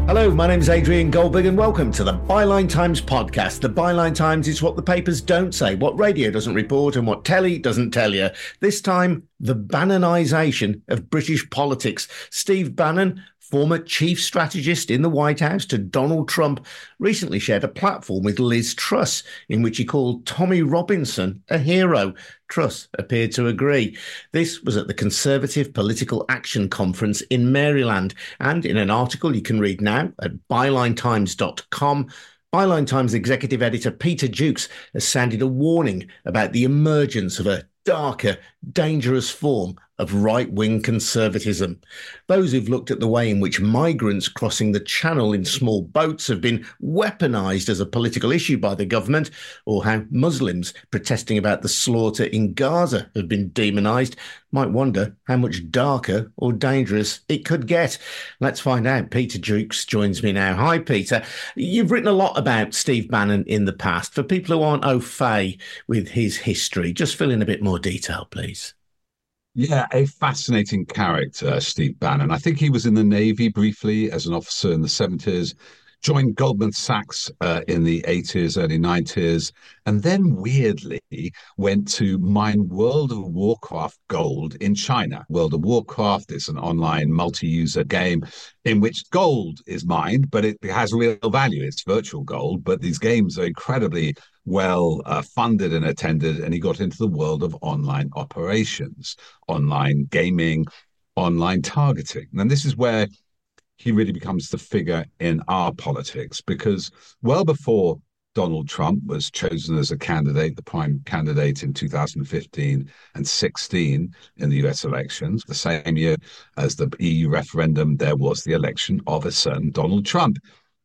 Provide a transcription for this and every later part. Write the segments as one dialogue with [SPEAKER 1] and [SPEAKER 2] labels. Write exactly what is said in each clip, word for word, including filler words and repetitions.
[SPEAKER 1] Hello, my name is Adrian Goldberg and welcome to the Byline Times podcast. The Byline Times is what the papers don't say, what radio doesn't report and what telly doesn't tell you. This time, the Bannonisation of British politics. Steve Bannon, former chief strategist in the White House to Donald Trump, recently shared a platform with Liz Truss in which he called Tommy Robinson a hero. Truss appeared to agree. This was at the Conservative Political Action Conference in Maryland, and in an article you can read now at byline times dot com, Byline Times executive editor Peter Jukes has sounded a warning about the emergence of a darker, dangerous form of right-wing conservatism. Those who've looked at the way in which migrants crossing the channel in small boats have been weaponised as a political issue by the government, or how Muslims protesting about the slaughter in Gaza have been demonised, might wonder how much darker or dangerous it could get. Let's find out. Peter Jukes joins me now. Hi, Peter. You've written a lot about Steve Bannon in the past. For people who aren't au fait with his history, just fill in a bit more detail, please.
[SPEAKER 2] Yeah, a fascinating character, Steve Bannon. I think he was in the Navy briefly as an officer in the seventies, joined Goldman Sachs uh, in the eighties, early nineties, and then weirdly went to mine World of Warcraft gold in China. World of Warcraft is an online multi-user game in which gold is mined, but it has real value. It's virtual gold, but these games are incredibly well uh, funded and attended, and he got into the world of online operations, online gaming, online targeting. And this is where he really becomes the figure in our politics, because well before Donald Trump was chosen as a candidate, the prime candidate in two thousand fifteen and sixteen in the U S elections, the same year as the E U referendum, there was the election of a certain Donald Trump.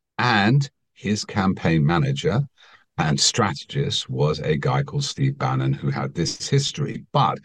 [SPEAKER 2] And his campaign manager and strategist was a guy called Steve Bannon, who had this history. But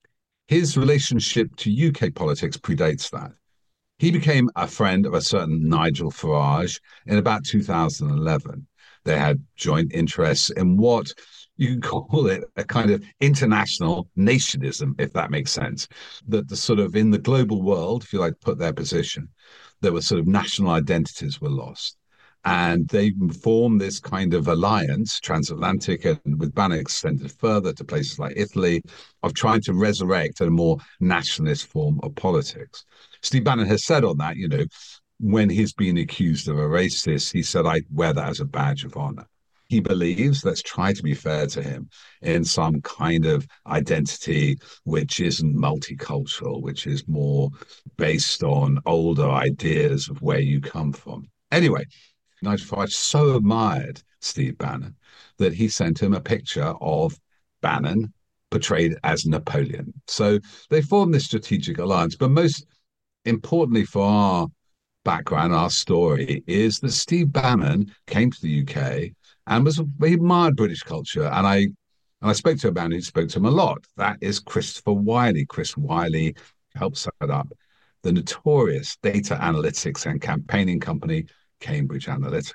[SPEAKER 2] his relationship to U K politics predates that. He became a friend of a certain Nigel Farage in about two thousand eleven. They had joint interests in what you can call it a kind of international nationism, if that makes sense. That the sort of in the global world, if you like to put their position, there were sort of national identities were lost. And they formed this kind of alliance, transatlantic, and with Bannon extended further to places like Italy, of trying to resurrect a more nationalist form of politics. Steve Bannon has said on that, you know, when he's been accused of a racist, he said, I wear that as a badge of honor. He believes, let's try to be fair to him, in some kind of identity which isn't multicultural, which is more based on older ideas of where you come from. Anyway, Nigel Farage so admired Steve Bannon that he sent him a picture of Bannon portrayed as Napoleon. So they formed this strategic alliance. But most importantly for our background, our story, is that Steve Bannon came to the U K and was he admired British culture. And I and I spoke to a man who spoke to him a lot. That is Christopher Wylie. Chris Wylie helped set up the notorious data analytics and campaigning company Cambridge Analytica.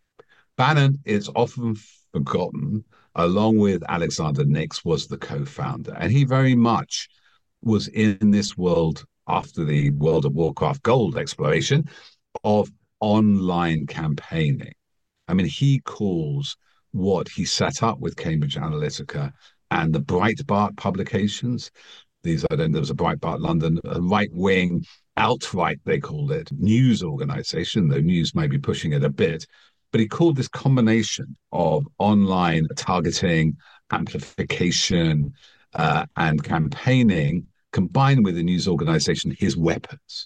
[SPEAKER 2] Bannon is often forgotten, along with Alexander Nix, was the co-founder. And he very much was in this world after the World of Warcraft gold exploration of online campaigning. I mean, he calls what he set up with Cambridge Analytica and the Breitbart publications. These are then, there was a Breitbart London, a right-wing, alt-right, they called it, news organization, though news may be pushing it a bit. But he called this combination of online targeting, amplification, uh, and campaigning, combined with the news organization, his weapons.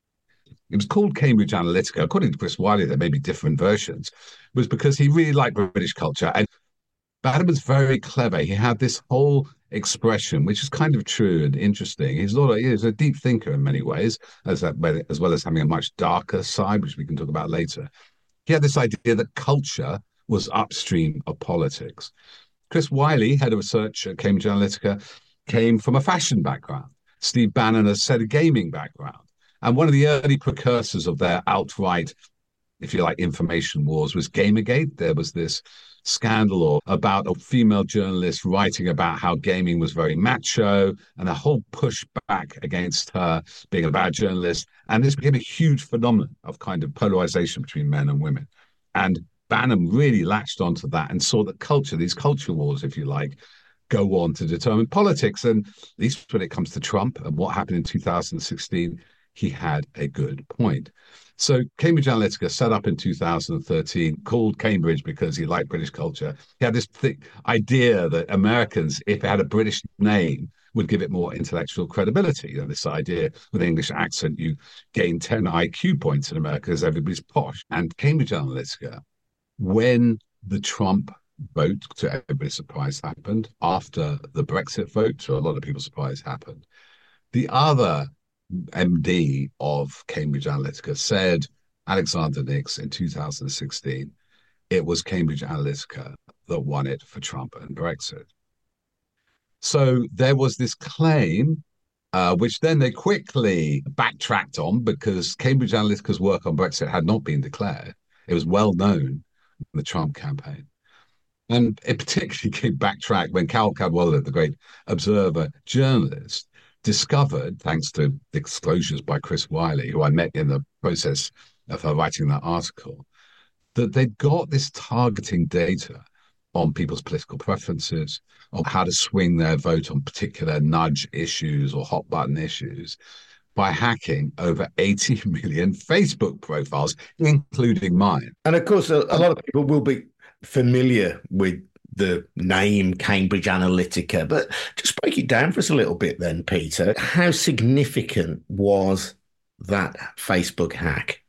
[SPEAKER 2] It was called Cambridge Analytica. According to Chris Wylie, there may be different versions. It was because he really liked British culture. And Bannon was very clever. He had this whole expression, which is kind of true and interesting. He's not a, he's a deep thinker in many ways, as, that, as well as having a much darker side, which we can talk about later. He had this idea that culture was upstream of politics. Chris Wylie, head of research at Cambridge Analytica, came from a fashion background. Steve Bannon has said a gaming background. And one of the early precursors of their outright if you like, information wars was Gamergate. There was this scandal or about a female journalist writing about how gaming was very macho and a whole pushback against her being a bad journalist. And this became a huge phenomenon of kind of polarization between men and women. And Bannon really latched onto that and saw that culture, these culture wars, if you like, go on to determine politics. And at least when it comes to Trump and what happened in two thousand sixteen, he had a good point. So Cambridge Analytica, set up in two thousand thirteen, called Cambridge because he liked British culture. He had this th- idea that Americans, if it had a British name, would give it more intellectual credibility. You know, this idea with an English accent, you gain ten I Q points in America because everybody's posh. And Cambridge Analytica, when the Trump vote, to everybody's surprise, happened, after the Brexit vote, to a lot of people's surprise, happened, the other M D of Cambridge Analytica said, Alexander Nix, in two thousand sixteen, it was Cambridge Analytica that won it for Trump and Brexit. So there was this claim, uh, which then they quickly backtracked on because Cambridge Analytica's work on Brexit had not been declared. It was well known in the Trump campaign. And it particularly came backtracked when Carol Cadwalladr, the great Observer journalist, discovered, thanks to disclosures by Chris Wylie, who I met in the process of her writing that article, that they'd got this targeting data on people's political preferences, on how to swing their vote on particular nudge issues or hot button issues by hacking over eighty million Facebook profiles, including mine.
[SPEAKER 1] And of course, a, a lot of people will be familiar with the name Cambridge Analytica, but just break it down for us a little bit then, Peter. How significant was that Facebook hack?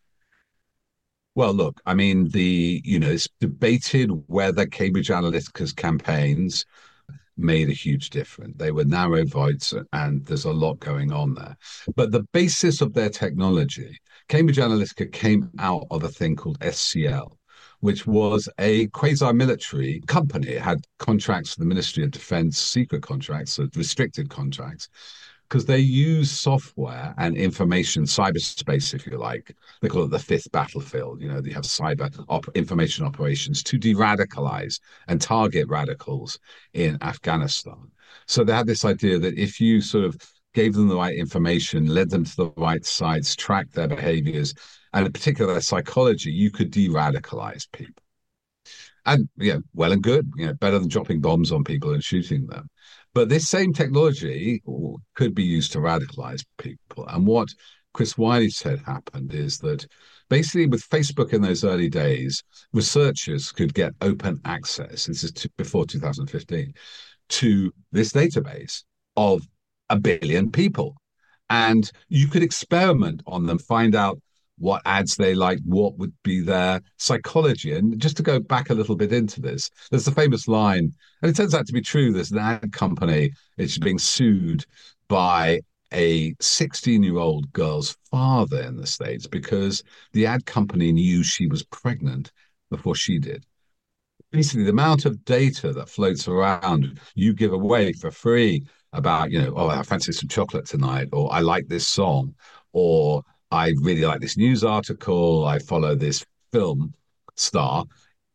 [SPEAKER 2] Well, look, I mean, the, you know, it's debated whether Cambridge Analytica's campaigns made a huge difference. They were narrow votes and there's a lot going on there. But the basis of their technology, Cambridge Analytica came out of a thing called S C L, which was a quasi-military company. It had contracts for the Ministry of Defense, secret contracts, so restricted contracts, because they use software and information, cyberspace, if you like. They call it the fifth battlefield. You know, they have cyber op- information operations to de-radicalize and target radicals in Afghanistan. So they had this idea that if you sort of gave them the right information, led them to the right sites, tracked their behaviors, and in particular their psychology, you could de-radicalize people. And, yeah, well and good, you know, better than dropping bombs on people and shooting them. But this same technology could be used to radicalize people. And what Chris Wylie said happened is that basically with Facebook in those early days, researchers could get open access, this is before two thousand fifteen, to this database of a billion people. And you could experiment on them, find out what ads they like, what would be their psychology. And just to go back a little bit into this, there's the famous line, and it turns out to be true, there's an ad company, it's being sued by a sixteen-year-old girl's father in the States because the ad company knew she was pregnant before she did. Basically, the amount of data that floats around, you give away for free about, you know, oh, I fancy some chocolate tonight, or I like this song, or I really like this news article, I follow this film star.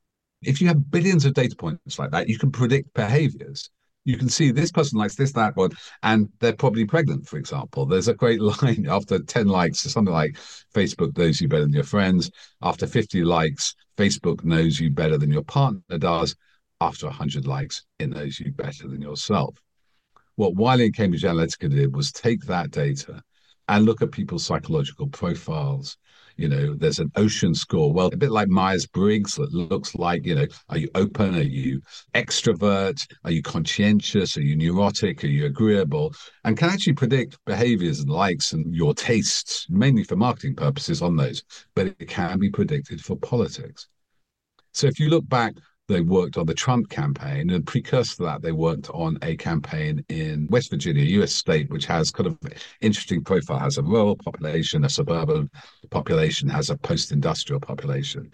[SPEAKER 2] If you have billions of data points like that, you can predict behaviors. You can see this person likes this, that one, and they're probably pregnant, for example. There's a great line after ten likes, something like Facebook knows you better than your friends. After fifty likes, Facebook knows you better than your partner does. After one hundred likes, it knows you better than yourself. What Wylie and Cambridge Analytica did was take that data and look at people's psychological profiles. You know, there's an ocean score. Well, a bit like Myers-Briggs, that looks like, you know, are you open? Are you extrovert? Are you conscientious? Are you neurotic? Are you agreeable? And can actually predict behaviors and likes and your tastes, mainly for marketing purposes on those. But it can be predicted for politics. So if you look back, they worked on the Trump campaign, and precursor to that, they worked on a campaign in West Virginia, U S state, which has kind of interesting profile, has a rural population, a suburban population, has a post-industrial population.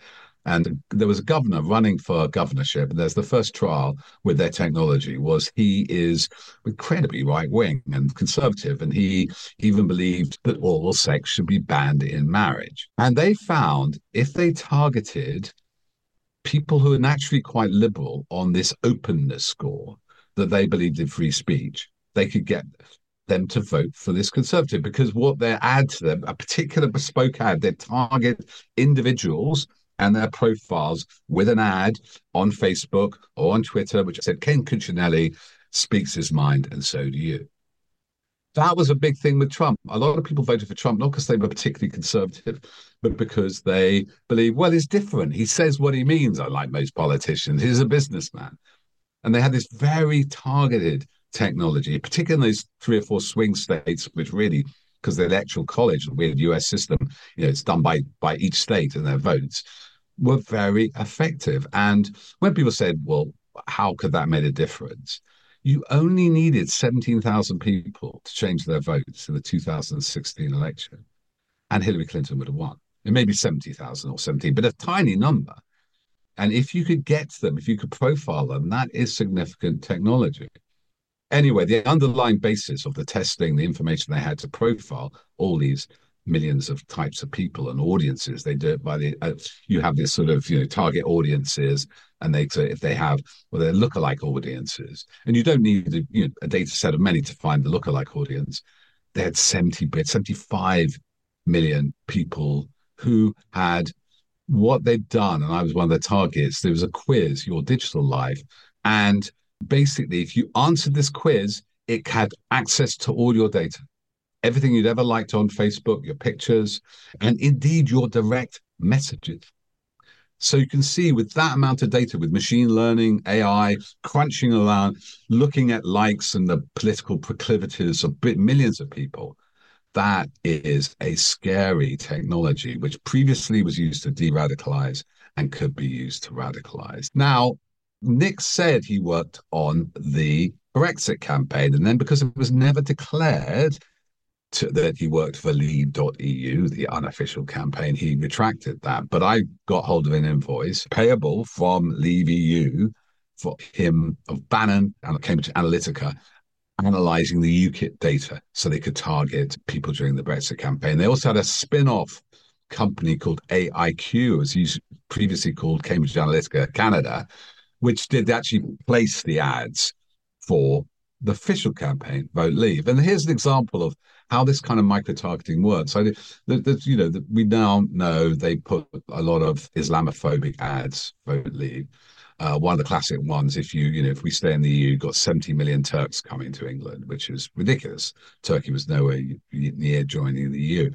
[SPEAKER 2] And there was a governor running for governorship, and there's the first trial with their technology was he is incredibly right-wing and conservative, and he even believed that oral sex should be banned in marriage. And they found if they targeted people who are naturally quite liberal on this openness score, that they believed in free speech, they could get them to vote for this conservative, because what their ad to them, a particular bespoke ad, they target individuals and their profiles with an ad on Facebook or on Twitter, which said, Ken Cuccinelli speaks his mind, and so do you. That was a big thing with Trump. A lot of people voted for Trump, not because they were particularly conservative, but because they believe, well, he's different. He says what he means, unlike most politicians. He's a businessman. And they had this very targeted technology, particularly in those three or four swing states, which really, because the electoral college, the weird U S system, you know, it's done by, by each state and their votes, were very effective. And when people said, well, how could that make a difference? You only needed seventeen thousand people to change their votes in the two thousand sixteen election, and Hillary Clinton would have won. It may be seventy thousand or seventeen, but a tiny number. And if you could get them, if you could profile them, that is significant technology. Anyway, the underlying basis of the testing, the information they had to profile all these millions of types of people and audiences, they do it by the, uh, you have this sort of, you know, target audiences, and they, so if they have, well, they're lookalike audiences, and you don't need a, you know, a data set of many to find the lookalike audience. They had seventy, seventy-five million people who had what they'd done, and I was one of the targets. There was a quiz, Your Digital Life, and basically, if you answered this quiz, it had access to all your data, everything you'd ever liked on Facebook, your pictures, and indeed your direct messages. So you can see with that amount of data, with machine learning, A I, crunching around, looking at likes and the political proclivities of millions of people, that is a scary technology, which previously was used to de-radicalize and could be used to radicalize. Now, Nick said he worked on the Brexit campaign, and then because it was never declared to, that he worked for Leave dot E U, the unofficial campaign, he retracted that. But I got hold of an invoice payable from Leave E U for him of Bannon and Cambridge Analytica analyzing the UKIP data so they could target people during the Brexit campaign. They also had a spin-off company called A I Q, as used previously called Cambridge Analytica Canada, which did actually place the ads for the official campaign, Vote Leave. And here's an example of how this kind of micro-targeting works. So, the, the, you know, the, we now know they put a lot of Islamophobic ads, Vote Leave. Uh, one of the classic ones, if you, you know, if we stay in the E U, you've got seventy million Turks coming to England, which is ridiculous. Turkey was nowhere near joining the E U.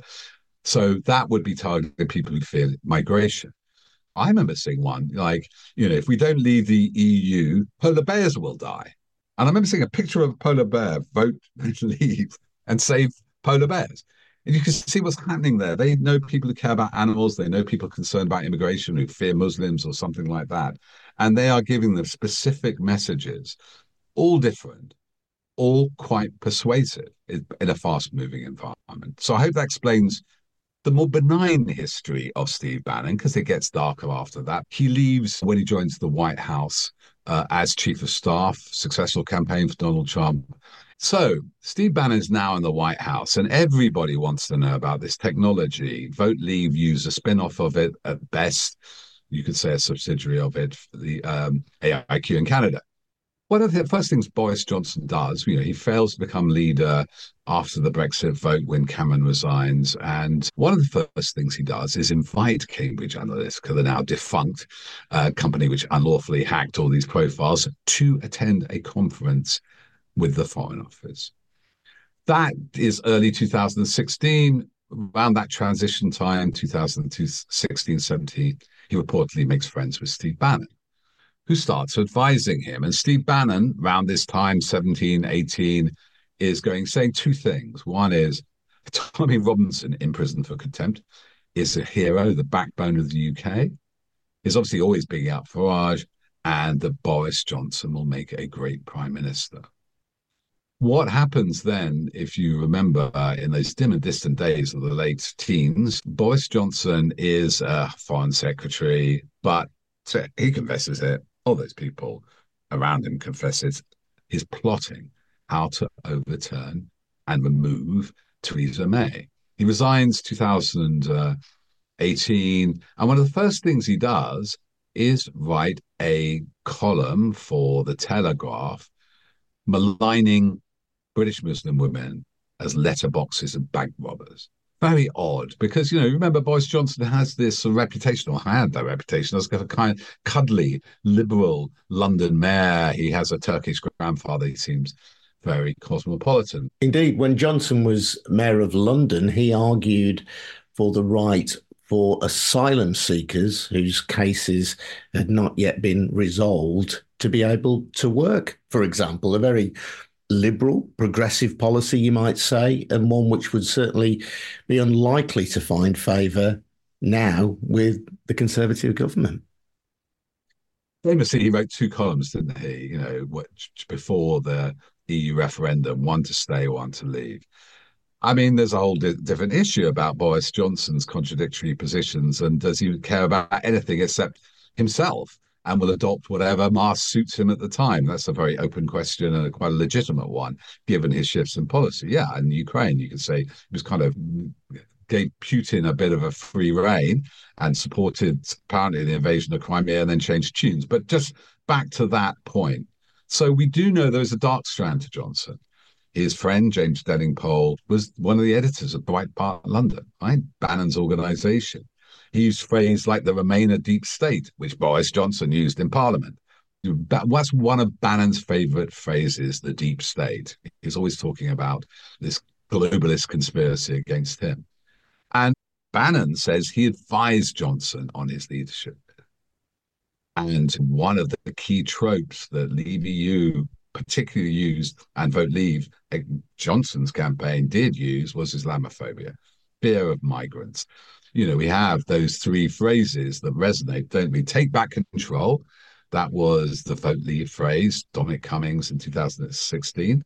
[SPEAKER 2] So that would be targeting people who fear migration. I remember seeing one, like, you know, if we don't leave the E U, polar bears will die. And I remember seeing a picture of a polar bear, vote leave and save polar bears. And you can see what's happening there. They know people who care about animals. They know people concerned about immigration who fear Muslims or something like that. And they are giving them specific messages, all different, all quite persuasive in a fast-moving environment. So I hope that explains the more benign history of Steve Bannon, because it gets darker after that. He leaves when he joins the White House uh, as chief of staff, successful campaign for Donald Trump. So Steve Bannon is now in the White House, and everybody wants to know about this technology. Vote Leave used a spin-off of it at best. You could say a subsidiary of it, for the um, A I Q in Canada. One of the first things Boris Johnson does, you know, he fails to become leader after the Brexit vote when Cameron resigns. And one of the first things he does is invite Cambridge Analytica, the now defunct uh, company which unlawfully hacked all these profiles, to attend a conference with the Foreign Office. That is early two thousand sixteen. Around that transition time, two thousand sixteen, seventeen, he reportedly makes friends with Steve Bannon, who starts advising him. And Steve Bannon, around this time, seventeen, eighteen, is going, saying two things. One is Tommy Robinson, in prison for contempt, is a hero, the backbone of the U K, is obviously always bigging up Farage, and that Boris Johnson will make a great prime minister. What happens then, if you remember, uh, in those dim and distant days of the late teens, Boris Johnson is a foreign secretary, But so he confesses it. All those people around him confess it. He's plotting how to overturn and remove Theresa May. He resigns two thousand eighteen, and one of the first things he does is write a column for The Telegraph maligning British Muslim women as letterboxes and bank robbers. Very odd, because, you know, remember Boris Johnson has this reputation, or had that reputation, as a kind of cuddly, liberal London mayor. He has a Turkish grandfather. He seems very cosmopolitan.
[SPEAKER 1] Indeed, when Johnson was mayor of London, he argued for the right for asylum seekers whose cases had not yet been resolved to be able to work, for example, a very liberal, progressive policy, you might say, and one which would certainly be unlikely to find favour now with the Conservative government.
[SPEAKER 2] Famously, he wrote two columns, didn't he? You know, which, before the E U referendum, one to stay, one to leave. I mean, there's a whole di- different issue about Boris Johnson's contradictory positions, and does he care about anything except himself, and will adopt whatever mask suits him at the time? That's a very open question and a quite a legitimate one, given his shifts in policy. Yeah, in Ukraine, you could say he was kind of gave Putin a bit of a free rein and supported apparently the invasion of Crimea and then changed tunes. But just back to that point. So we do know there was a dark strand to Johnson. His friend, James Delingpole, was one of the editors of Breitbart London, right? Bannon's organisation. He used phrases like the Remainer deep state, which Boris Johnson used in Parliament. That's one of Bannon's favourite phrases, the deep state. He's always talking about this globalist conspiracy against him. And Bannon says he advised Johnson on his leadership. And one of the key tropes that Leave E U particularly used, and Vote Leave, Johnson's campaign did use, was Islamophobia, fear of migrants. You know, we have those three phrases that resonate, don't we? Take back control. That was the Vote Leave phrase, Dominic Cummings in two thousand sixteen.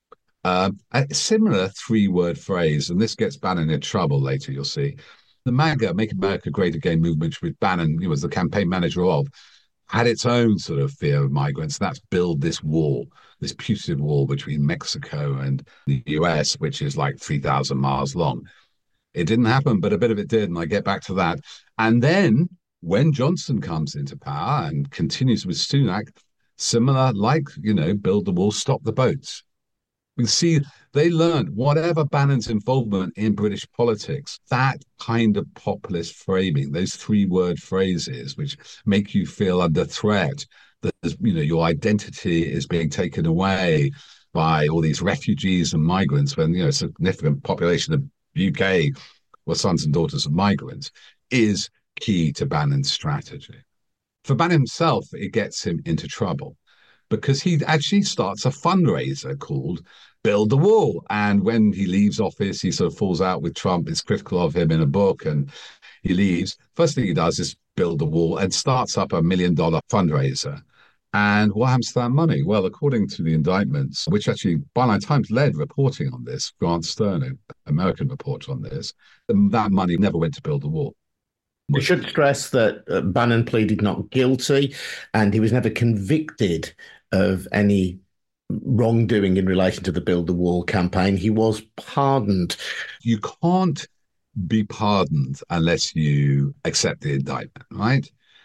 [SPEAKER 2] Um, a similar three-word phrase, and this gets Bannon in trouble later, you'll see. The MAGA, Make America Great Again movement, which Bannon he was the campaign manager of, had its own sort of fear of migrants. That's build this wall, this putative wall between Mexico and the U S, which is like three thousand miles long. It didn't happen, but a bit of it did, and I get back to that. And then when Johnson comes into power and continues with Sunak, similar, like, you know, build the wall, stop the boats. We see they learned whatever Bannon's involvement in British politics, that kind of populist framing, those three-word phrases which make you feel under threat, that, you know, your identity is being taken away by all these refugees and migrants, when, you know, a significant population of U K were sons and daughters of migrants, is key to Bannon's strategy. For Bannon himself, it gets him into trouble because he actually starts a fundraiser called Build the Wall. And when he leaves office, he sort of falls out with Trump, is critical of him in a book, and he leaves. First thing he does is build the wall and starts up a million dollar fundraiser. And what happens to that money? Well, according to the indictments, which actually Byline Times led reporting on this, Grant Stern, an American reporter on this, that money never went to build the wall.
[SPEAKER 1] We should stress that uh, Bannon pleaded not guilty, and he was never convicted of any wrongdoing in relation to the Build the Wall campaign. He was pardoned.
[SPEAKER 2] You can't be pardoned unless you accept the indictment, right?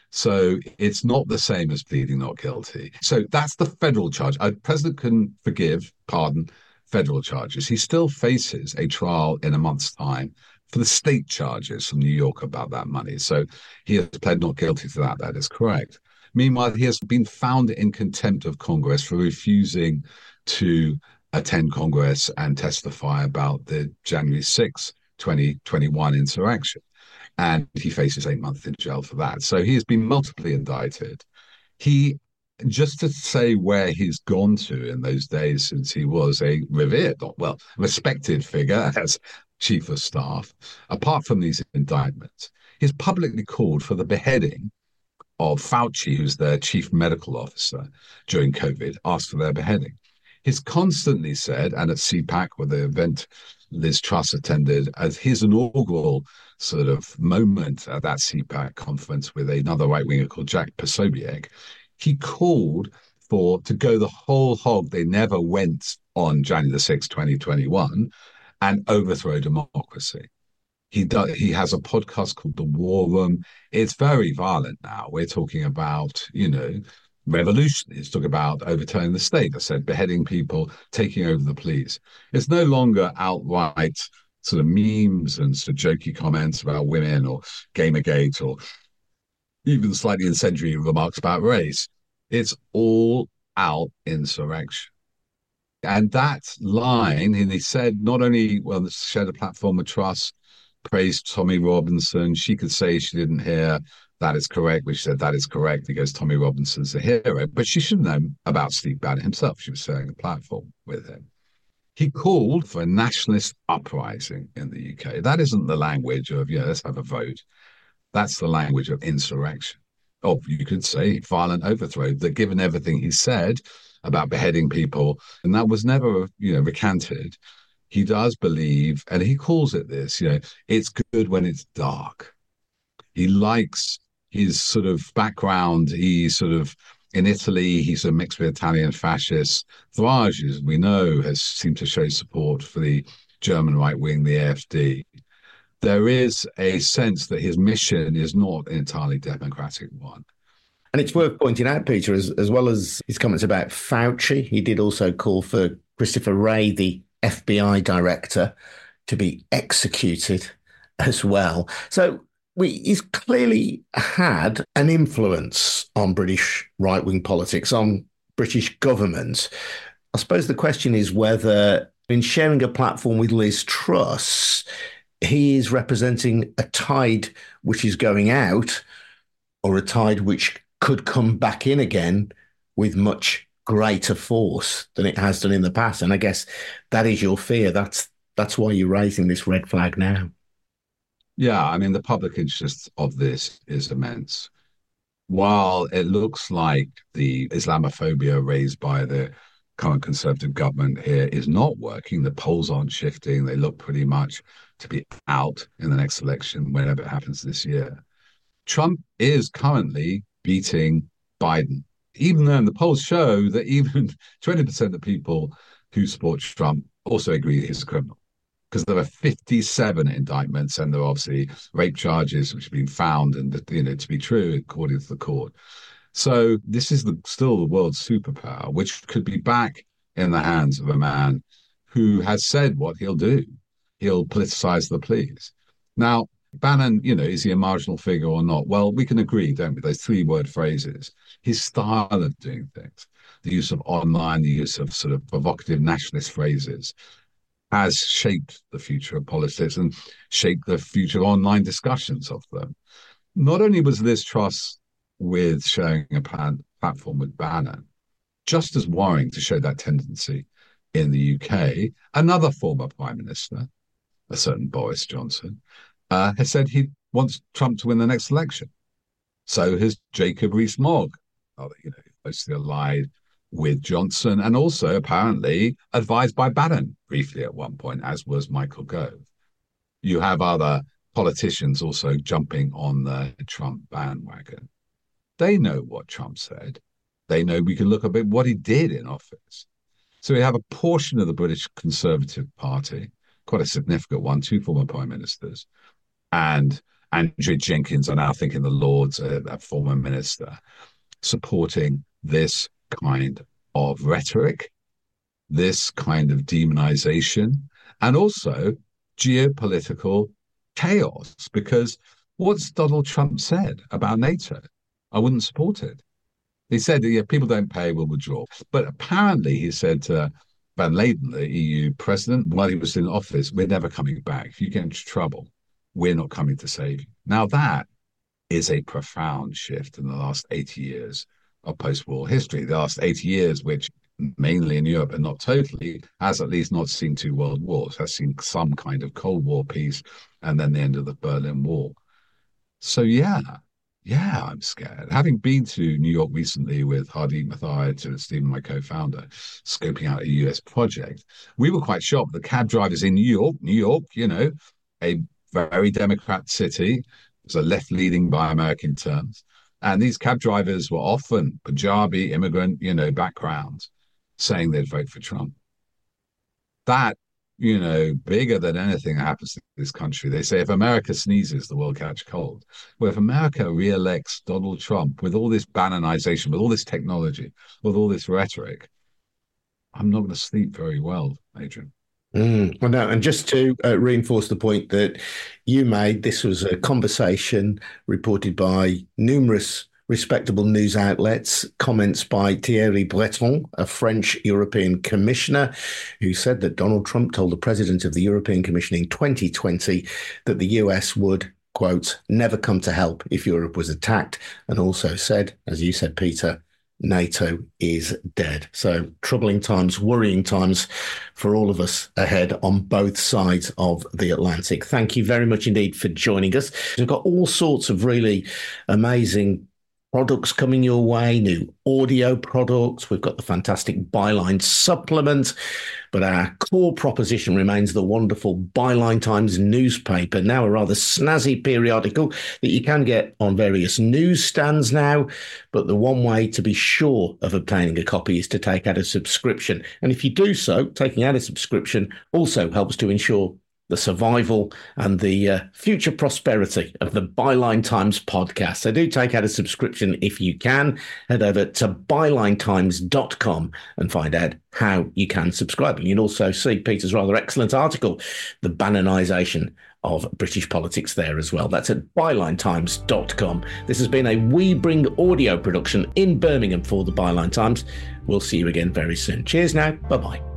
[SPEAKER 2] So it's not the same as pleading not guilty. So that's the federal charge. A president can forgive, pardon federal charges. He still faces a trial in a month's time for the state charges from New York about that money. So he has pled not guilty to that. That is correct. Meanwhile, he has been found in contempt of Congress for refusing to attend Congress and testify about the January sixth, twenty twenty-one insurrection. And he faces eight months in jail for that. So he has been multiply indicted. He, just to say where he's gone to in those days since he was a revered, well, respected figure as chief of staff, apart from these indictments, he's publicly called for the beheading of Fauci, who's their chief medical officer during COVID, asked for their beheading. He's constantly said, and at CPAC, where the event Liz Truss attended, as his inaugural sort of moment at that CPAC conference with another right-winger called Jack Posobiec, he called for to go the whole hog. They never went on January the sixth, twenty twenty-one, and overthrow democracy. He does. He has a podcast called The War Room. It's very violent now. We're talking about, you know, revolution. He's talking about overturning the state. I said beheading people, taking over the police. It's no longer outright sort of memes and sort of jokey comments about women or Gamergate or even slightly incendiary remarks about race. It's all out insurrection. And that line, and he said, not only, well, shared a platform with Truss, praised Tommy Robinson. She could say she didn't hear that is correct, but she said that is correct. He goes, Tommy Robinson's a hero. But she should know about Steve Bannon himself. She was sharing a platform with him. He called for a nationalist uprising in the U K. That isn't the language of, yeah, let's have a vote. That's the language of insurrection. Or you could say violent overthrow, that given everything he said about beheading people, and that was never, you know, recanted. He does believe, and he calls it this, you know, it's good when it's dark. He likes his sort of background. He's sort of in Italy, he's a mix with Italian fascists. Farage, as we know, has seemed to show support for the German right wing, the A F D. There is a sense that his mission is not an entirely democratic one.
[SPEAKER 1] And it's worth pointing out, Peter, as, as well as his comments about Fauci, he did also call for Christopher Wray, the F B I director, to be executed as well. So we, he's clearly had an influence on British right-wing politics, on British government. I suppose the question is whether, in sharing a platform with Liz Truss, he is representing a tide which is going out, or a tide which could come back in again with much greater force than it has done in the past. And I guess that is your fear. That's that's why you're raising this red flag now.
[SPEAKER 2] Yeah, I mean, the public interest of this is immense. While it looks like the Islamophobia raised by the current Conservative government here is not working, the polls aren't shifting, they look pretty much to be out in the next election, whenever it happens this year. Trump is currently beating Biden, even though the polls show that even twenty percent of people who support Trump also agree he's a criminal, because there are fifty-seven indictments, and there are obviously rape charges which have been found and, you know, to be true according to the court. So this is the, still the world's superpower, which could be back in the hands of a man who has said what he'll do. He'll politicize the police. Now, Bannon, you know, is he a marginal figure or not? Well, we can agree, don't we? Those three-word phrases. His style of doing things, the use of online, the use of sort of provocative nationalist phrases, has shaped the future of politics and shaped the future online discussions of them. Not only was Liz Truss with sharing a plan, platform with Bannon, just as worrying to show that tendency in the U K, another former prime minister, a certain Boris Johnson, uh, has said he wants Trump to win the next election. So has Jacob Rees-Mogg, you know, closely allied with Johnson, and also apparently advised by Bannon briefly at one point, as was Michael Gove. You have other politicians also jumping on the Trump bandwagon. They know what Trump said. They know we can look a bit what he did in office. So we have a portion of the British Conservative Party, quite a significant one, two former prime ministers, and Andrew Jenkins, I now think in the Lords, a, a former minister, supporting this kind of rhetoric, this kind of demonization, and also geopolitical chaos. Because what's Donald Trump said about NATO? I wouldn't support it. He said, yeah, people don't pay, we'll withdraw. But apparently he said to Van Leiden, the E U president, while he was in office, we're never coming back. If you get into trouble, we're not coming to save you. Now that is a profound shift in the last eighty years of post-war history. The last eighty years, which mainly in Europe and not totally, has at least not seen two world wars, has seen some kind of Cold War peace and then the end of the Berlin Wall. So yeah, Yeah, I'm scared. Having been to New York recently with Hardeep Mathai and Stephen, my co-founder, scoping out a U S project, we were quite shocked. The cab drivers in New York, New York, you know, a very Democrat city, it's a left-leaning by American terms. And these cab drivers were often Punjabi, immigrant, you know, backgrounds, saying they'd vote for Trump. That, you know, bigger than anything that happens to this country. They say if America sneezes, the world catch cold. Well, if America re-elects Donald Trump with all this Bannonization, with all this technology, with all this rhetoric, I'm not going to sleep very well, Adrian.
[SPEAKER 1] Mm, well, no, and just to uh, reinforce the point that you made, this was a conversation reported by numerous respectable news outlets, comments by Thierry Breton, a French European commissioner, who said that Donald Trump told the president of the European Commission in twenty twenty that the U S would, quote, never come to help if Europe was attacked, and also said, as you said, Peter, NATO is dead. So troubling times, worrying times for all of us ahead on both sides of the Atlantic. Thank you very much indeed for joining us. We've got all sorts of really amazing products coming your way, new audio products. We've got the fantastic Byline supplement, but our core proposition remains the wonderful Byline Times newspaper, now a rather snazzy periodical that you can get on various newsstands now. But the one way to be sure of obtaining a copy is to take out a subscription. And if you do so, taking out a subscription also helps to ensure the survival and the uh, future prosperity of the Byline Times podcast. So do take out a subscription if you can. Head over to byline times dot com and find out how you can subscribe. And you can also see Peter's rather excellent article, The Bannonization of British Politics, there as well. That's at byline times dot com. This has been a We Bring audio production in Birmingham for the Byline Times. We'll see you again very soon. Cheers now. Bye-bye.